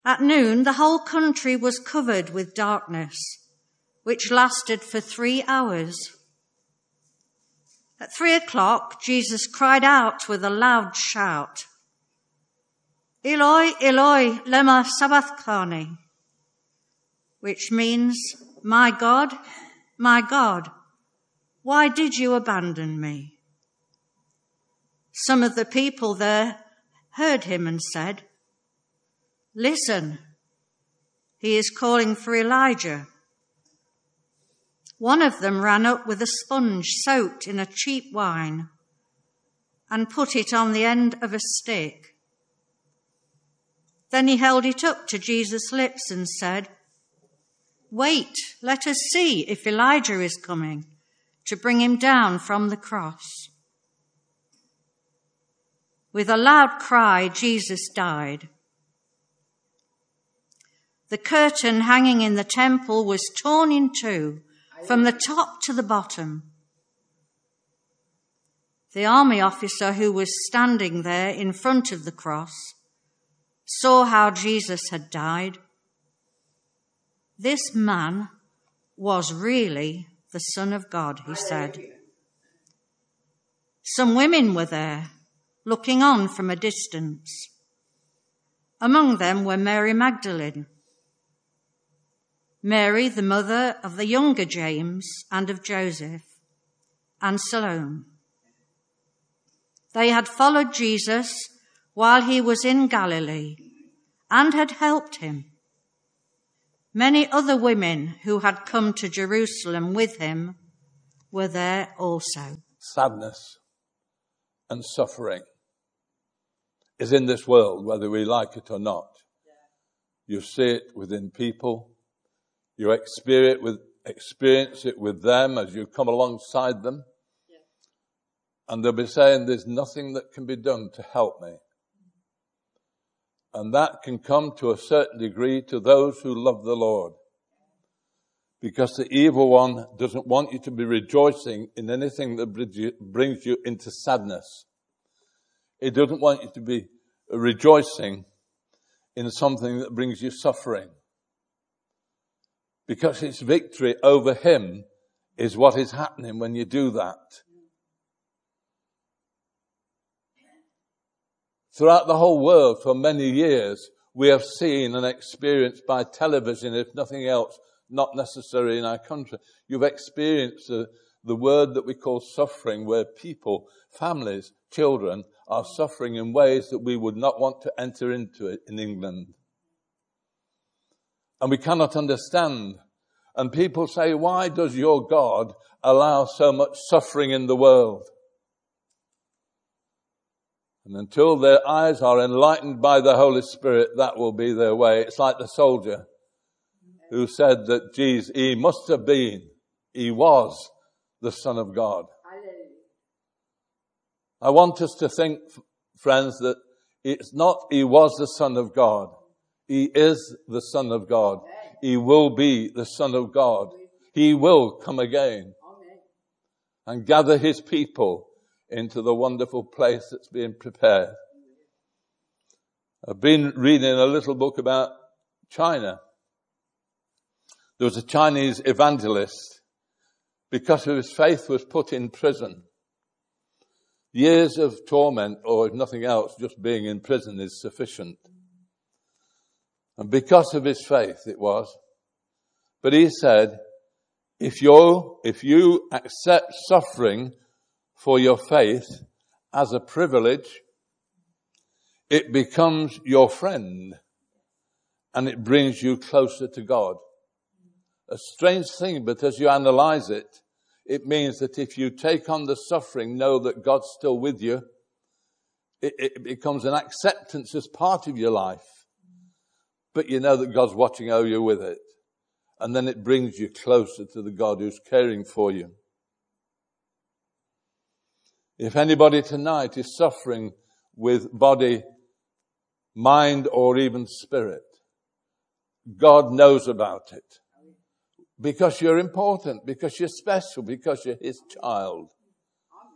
At noon, the whole country was covered with darkness, which lasted for 3 hours. At 3:00, Jesus cried out with a loud shout, "Eloi, Eloi, lema sabachthani," which means, my God, why did you abandon me?" Some of the people there heard him and said, "Listen, he is calling for Elijah." One of them ran up with a sponge soaked in a cheap wine and put it on the end of a stick. Then he held it up to Jesus' lips and said, "Wait, let us see if Elijah is coming to bring him down from the cross." With a loud cry, Jesus died. The curtain hanging in the temple was torn in two from the top to the bottom. The army officer who was standing there in front of the cross saw how Jesus had died. "This man was really the Son of God," he said. Some women were there, looking on from a distance. Among them were Mary Magdalene, Mary, the mother of the younger James and of Joseph, and Salome. They had followed Jesus while he was in Galilee and had helped him. Many other women who had come to Jerusalem with him were there also. Sadness and suffering is in this world, whether we like it or not. You see it within people. You experience it with them as you come alongside them. And they'll be saying, "There's nothing that can be done to help me." And that can come to a certain degree to those who love the Lord. Because the evil one doesn't want you to be rejoicing in anything that brings you into sadness. It doesn't want you to be rejoicing in something that brings you suffering. Because its victory over him is what is happening when you do that. Throughout the whole world for many years, we have seen and experienced by television, if nothing else, not necessary in our country. You've experienced the word that we call suffering, where people, families, children are suffering in ways that we would not want to enter into it in England. And we cannot understand. And people say, "Why does your God allow so much suffering in the world?" And until their eyes are enlightened by the Holy Spirit, that will be their way. It's like the soldier who said that he was the Son of God. I want us to think, friends, that it's not he was the Son of God. He is the Son of God. He will be the Son of God. He will come again and gather his people into the wonderful place that's being prepared. I've been reading a little book about China. There was a Chinese evangelist, because of his faith, was put in prison. Years of torment, or if nothing else, just being in prison is sufficient. And because of his faith it was. But he said, if you accept suffering for your faith as a privilege, it becomes your friend and it brings you closer to God. A strange thing, but as you analyze it, it means that if you take on the suffering, know that God's still with you. It becomes an acceptance as part of your life. But you know that God's watching over you with it. And then it brings you closer to the God who's caring for you. If anybody tonight is suffering with body, mind, or even spirit, God knows about it. Because you're important, because you're special, because you're his child.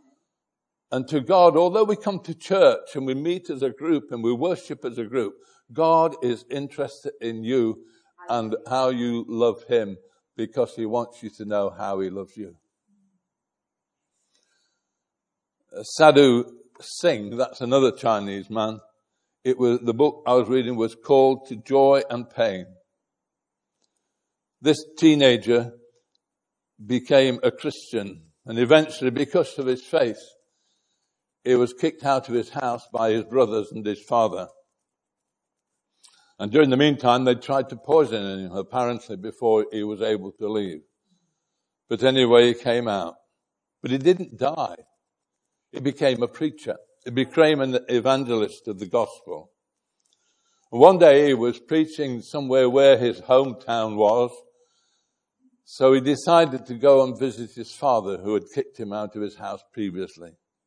And to God, although we come to church and we meet as a group and we worship as a group, God is interested in you and how you love him because he wants you to know how he loves you. Sadhu Singh, that's another Chinese man. The book I was reading was called To Joy and Pain. This teenager became a Christian, and eventually, because of his faith, he was kicked out of his house by his brothers and his father. And during the meantime, they tried to poison him, apparently, before he was able to leave. But anyway, he came out. But he didn't die. He became a preacher. He became an evangelist of the gospel. One day he was preaching somewhere where his hometown was. So he decided to go and visit his father, who had kicked him out of his house previously.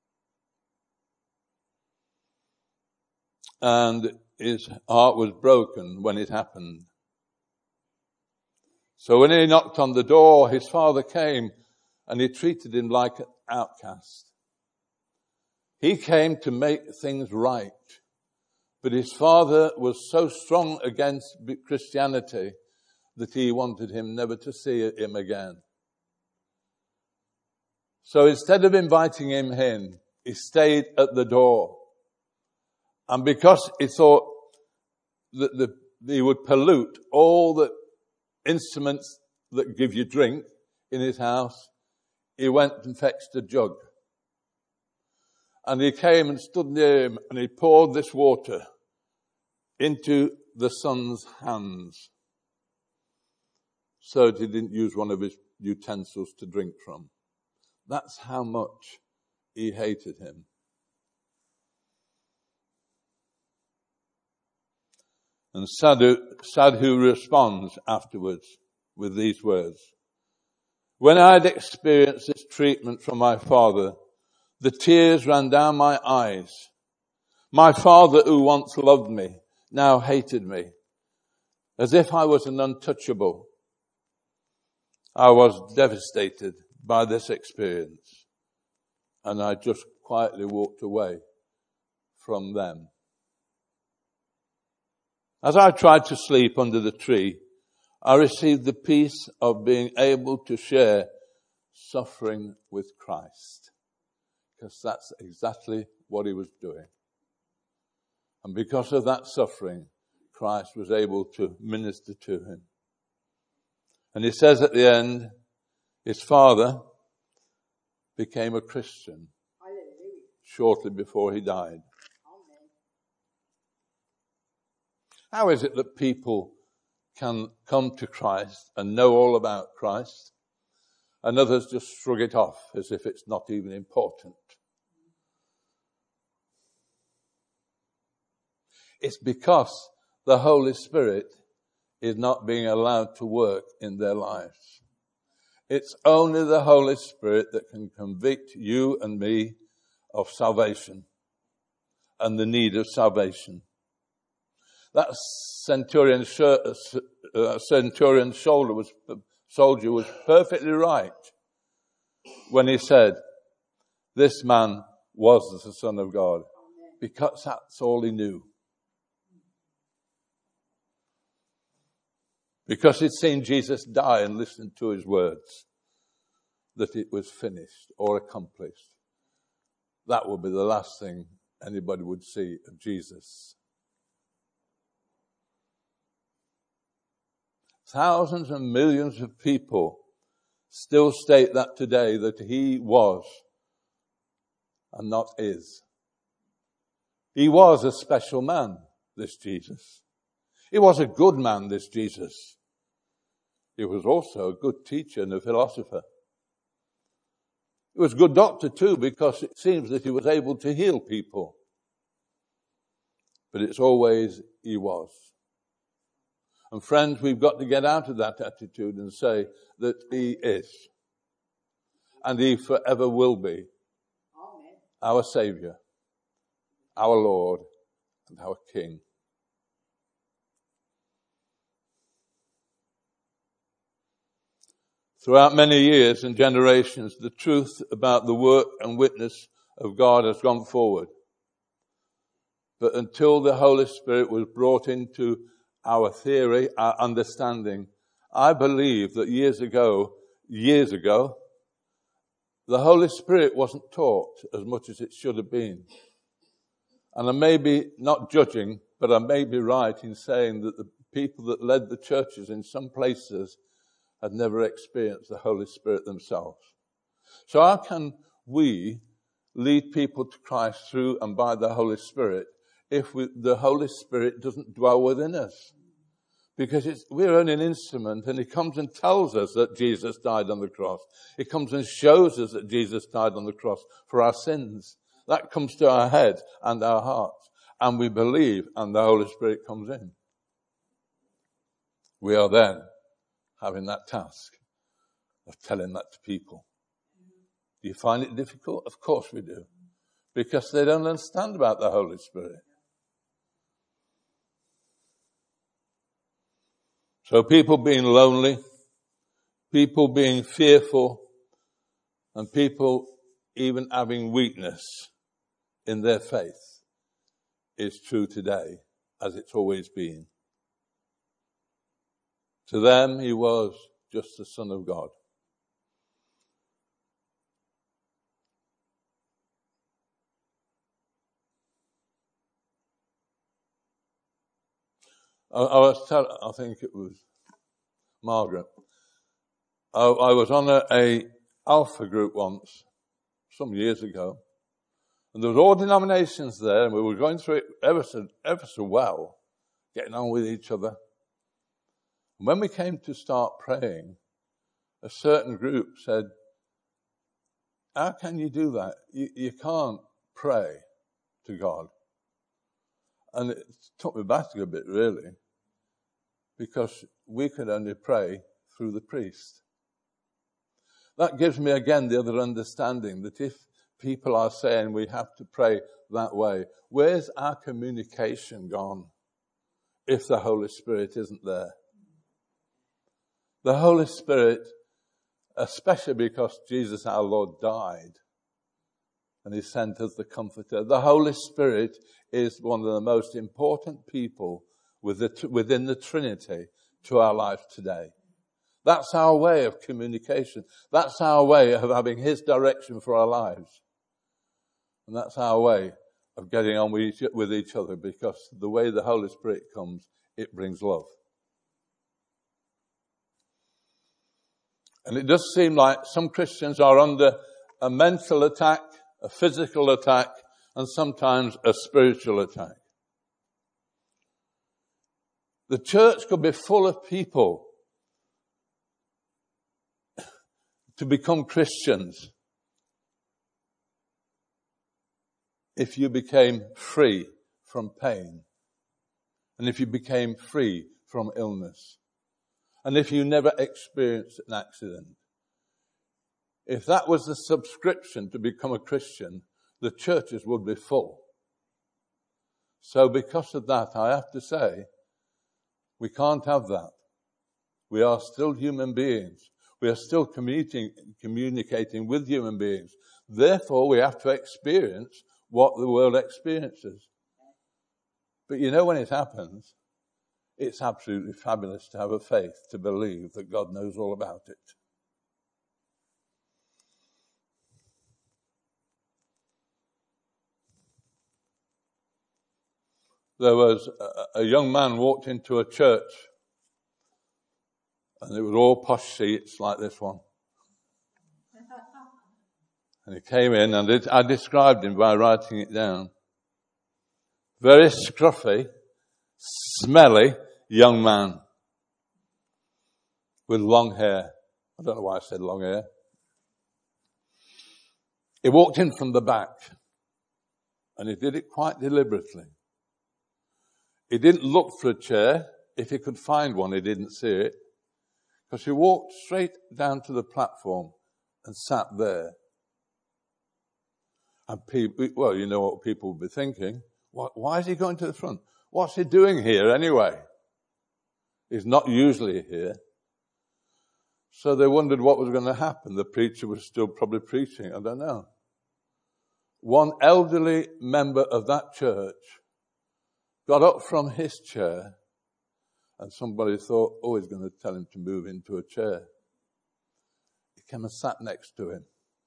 And his heart was broken when it happened. So when he knocked on the door, his father came and he treated him like an outcast. He came to make things right. But his father was so strong against Christianity that he wanted him never to see him again. So instead of inviting him in, he stayed at the door. And because he thought that he would pollute all the instruments that give you drink in his house, he went and fetched a jug. And he came and stood near him and he poured this water into the son's hands so that he didn't use one of his utensils to drink from. That's how much he hated him. And Sadhu responds afterwards with these words. When I had experienced this treatment from my father, the tears ran down my eyes. My father, who once loved me, now hated me, as if I was an untouchable. I was devastated by this experience, and I just quietly walked away from them. As I tried to sleep under the tree, I received the peace of being able to share suffering with Christ, because that's exactly what he was doing. And because of that suffering, Christ was able to minister to him. And he says at the end, his father became a Christian shortly before he died. How is it that people can come to Christ and know all about Christ, and others just shrug it off as if it's not even important? It's because the Holy Spirit is not being allowed to work in their lives. It's only the Holy Spirit that can convict you and me of salvation and the need of salvation. That centurion's soldier was perfectly right when he said, this man was the Son of God, because that's all he knew. Because he'd seen Jesus die and listened to his words, that it was finished or accomplished. That would be the last thing anybody would see of Jesus. Thousands and millions of people still state that today, that he was and not is. He was a special man, this Jesus. He was a good man, this Jesus. He was also a good teacher and a philosopher. He was a good doctor too, because it seems that he was able to heal people. But it's always he was. And friends, we've got to get out of that attitude and say that he is. And he forever will be. Amen. Our Savior, our Lord, and our King. Throughout many years and generations, the truth about the work and witness of God has gone forward. But until the Holy Spirit was brought into our theory, our understanding, I believe that years ago, the Holy Spirit wasn't taught as much as it should have been. And I may be not judging, but I may be right in saying that the people that led the churches in some places had never experienced the Holy Spirit themselves. So how can we lead people to Christ through and by the Holy Spirit if the Holy Spirit doesn't dwell within us? Because we're only an instrument, and He comes and tells us that Jesus died on the cross. He comes and shows us that Jesus died on the cross for our sins. That comes to our head and our hearts, and we believe, and the Holy Spirit comes in. We are then having that task of telling that to people. Do you find it difficult? Of course we do. Because they don't understand about the Holy Spirit. So people being lonely, people being fearful, and people even having weakness in their faith is true today, as it's always been. To them, He was just the Son of God. I think it was Margaret. I was on a Alpha group once, some years ago, and there was all denominations there, and we were going through it ever so well, getting on with each other. And when we came to start praying, a certain group said, "How can you do that? You can't pray to God." And it took me back a bit, really, because we could only pray through the priest. That gives me again the other understanding that if people are saying we have to pray that way, where's our communication gone if the Holy Spirit isn't there? The Holy Spirit, especially because Jesus our Lord died and He sent us the Comforter, the Holy Spirit is one of the most important people within the Trinity to our life today. That's our way of communication. That's our way of having His direction for our lives. And that's our way of getting on with each other, because the way the Holy Spirit comes, it brings love. And it does seem like some Christians are under a mental attack, a physical attack, and sometimes a spiritual attack. The church could be full of people to become Christians if you became free from pain, and if you became free from illness, and if you never experienced an accident. If that was the subscription to become a Christian, the churches would be full. So because of that, I have to say, we can't have that. We are still human beings. We are still communicating with human beings. Therefore, we have to experience what the world experiences. But you know, when it happens, it's absolutely fabulous to have a faith to believe that God knows all about it. There was a young man walked into a church, and it was all posh seats like this one. And he came in, and I described him by writing it down. Very scruffy, smelly young man with long hair. I don't know why I said long hair. He walked in from the back, and he did it quite deliberately. He didn't look for a chair. If he could find one, he didn't see it, because he walked straight down to the platform and sat there. And people, well, you know what people would be thinking. Why is he going to the front? What's he doing here anyway? He's not usually here. So they wondered what was going to happen. The preacher was still probably preaching. I don't know. One elderly member of that church got up from his chair, and somebody thought, oh, he's going to tell him to move into a chair. He came and sat next to him.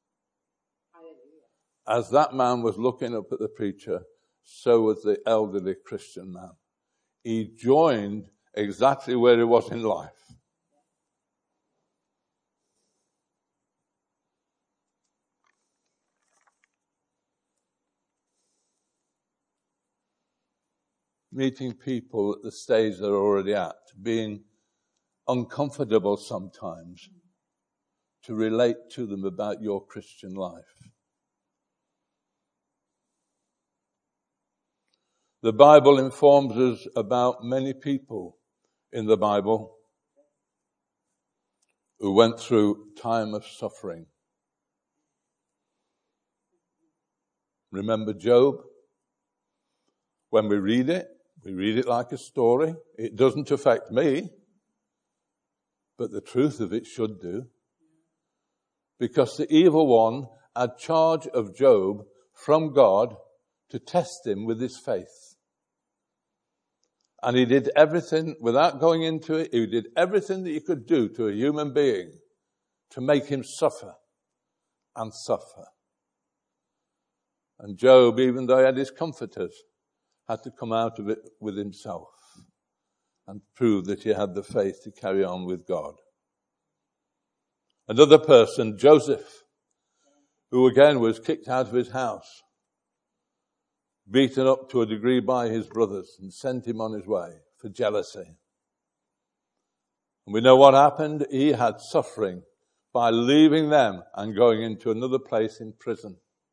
As that man was looking up at the preacher, so was the elderly Christian man. He joined exactly where he was in life. Meeting people at the stage they're already at, being uncomfortable sometimes to relate to them about your Christian life. The Bible informs us about many people in the Bible who went through time of suffering. Remember Job? When we read it like a story. It doesn't affect me, but the truth of it should do. Because the evil one had charge of Job from God to test him with his faith. And he did everything, without going into it, he did everything that you could do to a human being to make him suffer and suffer. And Job, even though he had his comforters, had to come out of it with himself and prove that he had the faith to carry on with God. Another person, Joseph, who again was kicked out of his house, beaten up to a degree by his brothers and sent him on his way for jealousy. And we know what happened. He had suffering by leaving them and going into another place in prison.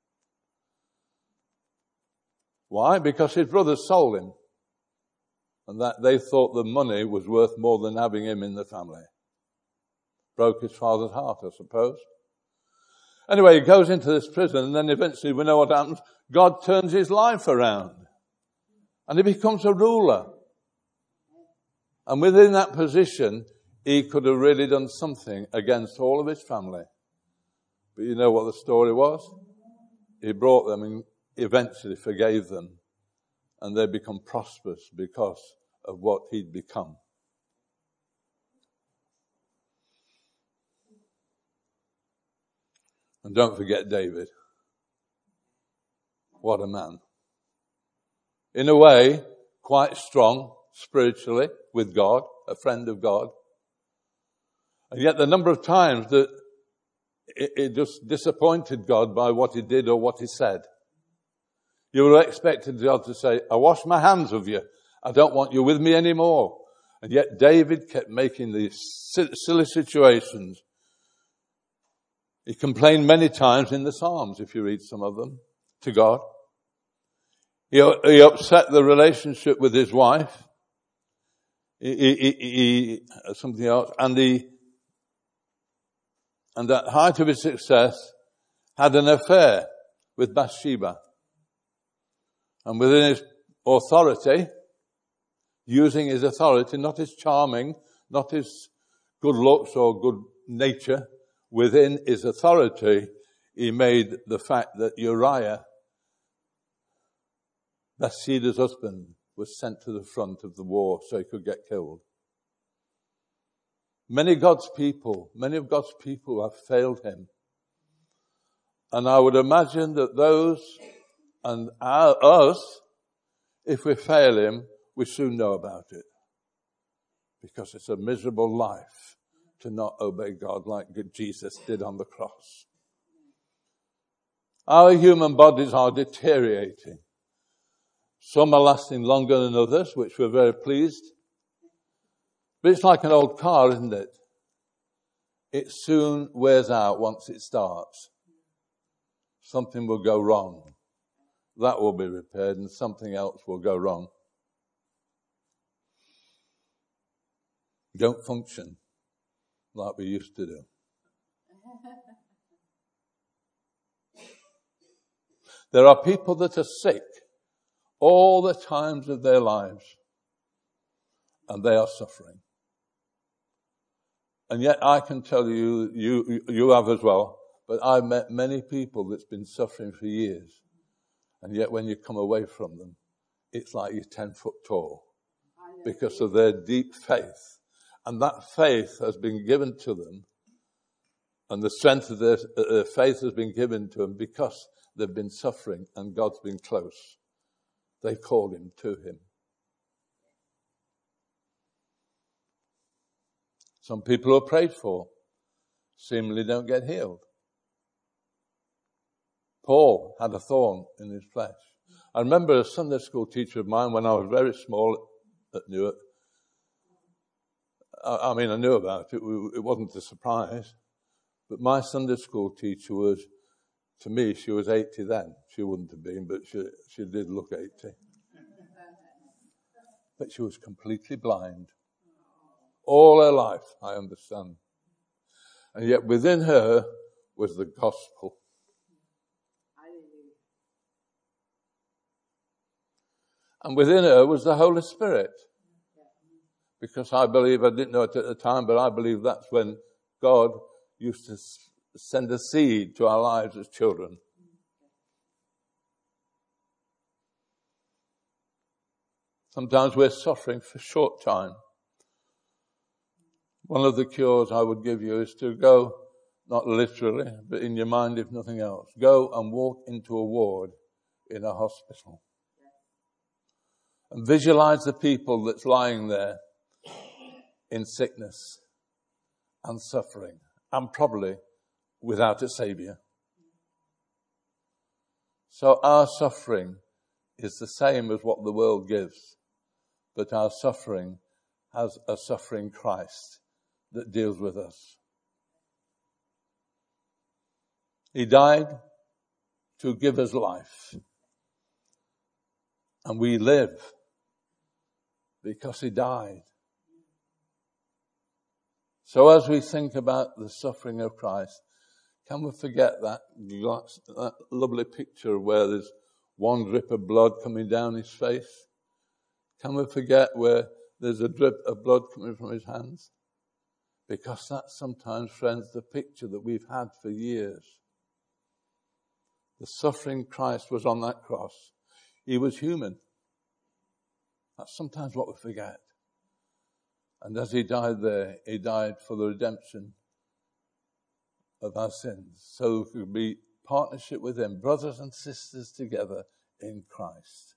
Why? Because his brothers sold him, and that they thought the money was worth more than having him in the family. Broke his father's heart, I suppose. Anyway, he goes into this prison, and then eventually we know what happens. God turns his life around, and he becomes a ruler. And within that position, he could have really done something against all of his family. But you know what the story was? He brought them and eventually forgave them, and they become prosperous because of what he'd become. And don't forget David. What a man. In a way, quite strong spiritually with God, a friend of God. And yet the number of times that it just disappointed God by what he did or what he said. You would have expected God to say, I wash my hands of you. I don't want you with me anymore. And yet David kept making these silly situations. He complained many times in the Psalms, if you read some of them, to God. He upset the relationship with his wife. Something else. And at height of his success, had an affair with Bathsheba. And within his authority, using his authority, not his charming, not his good looks or good nature, within his authority, he made the fact that Uriah, Bathsheba's husband, was sent to the front of the war so he could get killed. Many of God's people have failed him. And I would imagine that those and us, if we fail him, we soon know about it. Because it's a miserable life to not obey God like Jesus did on the cross. Our human bodies are deteriorating. Some are lasting longer than others, which we're very pleased. But it's like an old car, isn't it? It soon wears out once it starts. Something will go wrong. That will be repaired and something else will go wrong. Don't function like we used to do. There are people that are sick all the times of their lives, and they are suffering. And yet I can tell you, you have as well, but I've met many people that's been suffering for years. And yet when you come away from them, it's like you're 10 foot tall because of their deep faith. And that faith has been given to them, and the strength of their faith has been given to them because they've been suffering and God's been close. They called him to him. Some people who are prayed for seemingly don't get healed. Paul had a thorn in his flesh. I remember a Sunday school teacher of mine when I was very small at Newark. I knew about it. It wasn't a surprise. But my Sunday school teacher was, to me, she was 80 then. She wouldn't have been, but she did look 80. But she was completely blind. All her life, I understand. And yet within her was the gospel. And within her was the Holy Spirit. Because I didn't know it at the time, but I believe that's when God used to send a seed to our lives as children. Sometimes we're suffering for a short time. One of the cures I would give you is to go, not literally, but in your mind if nothing else, go and walk into a ward in a hospital. And visualize the people that's lying there in sickness and suffering, and probably without a saviour. So our suffering is the same as what the world gives, but our suffering has a suffering Christ that deals with us. He died to give us life, and we live because he died. So as we think about the suffering of Christ, can we forget that lovely picture where there's one drip of blood coming down his face? Can we forget where there's a drip of blood coming from his hands? Because that's sometimes, friends, the picture that we've had for years. The suffering Christ was on that cross. He was human. That's sometimes what we forget. And as he died there, he died for the redemption of our sins. So we could be partnership with him, brothers and sisters together in Christ.